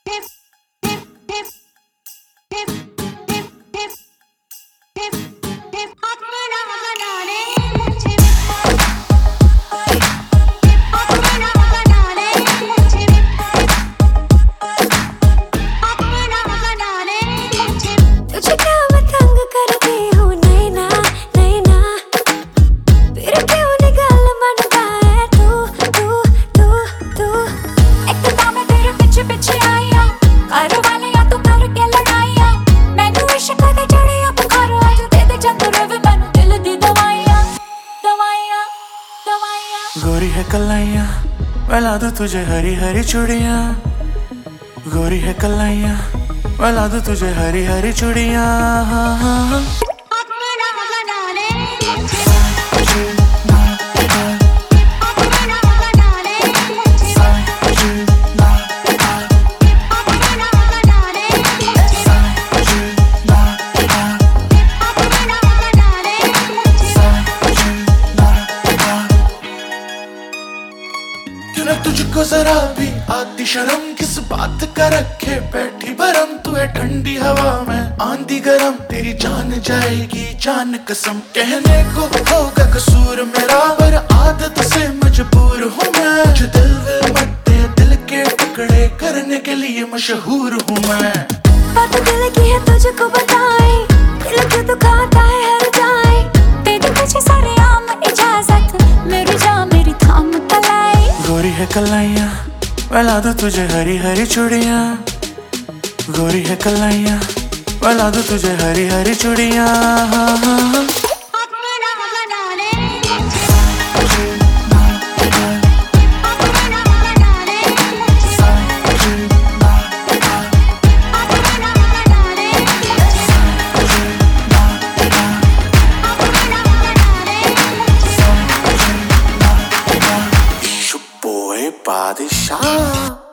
गोरी है कलाइयाँ मिला दूं तुझे हरी हरी चूड़ियाँ। गोरी है कलाइयाँ मिला दूं तुझे हरी हरी चूड़ियाँ। तुझको जरा भी आती शर्म किस बात का रखे बैठी बरम। तू है ठंडी हवा में आंधी गरम, तेरी जान जाएगी जान कसम। कहने को होगा कसूर मेरा पर आदत से मजबूर हूँ मैं। जो दिल विल मत दे दिल के टुकड़े करने के लिए मशहूर हूँ मैं। बात दिल की है तुझको बताए, दिल क्यों दुखाता है हर जाए। तेरी मुझे सारे आम इजाजत, मेरी जान मेरी थाम तलाई। गोरी है कलाइयाँ मिला दूं तुझे हरी हरी चूड़ियाँ। गोरी है कलाइयाँ मिला दूं तुझे हरी हरी चूड़ियाँ। बादशाह।